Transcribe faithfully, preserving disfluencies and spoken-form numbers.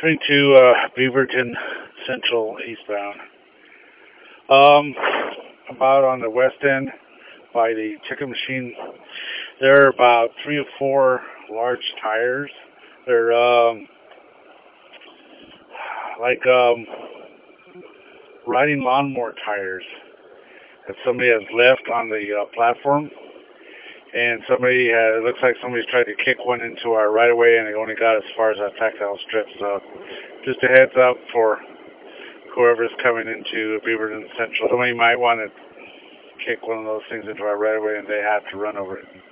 Heading to uh, Beaverton Central eastbound. Um, about on the west end by the chicken machine. There are about three or four large tires. They're um, like um, riding lawnmower tires that somebody has left on the uh, platform. And somebody, uh, it looks like somebody's tried to kick one into our right of way, and they only got as far as that tactile strip. So, just a heads up for whoever's coming into Beaverton Central. Somebody might want to kick one of those things into our right of way, and they have to run over it.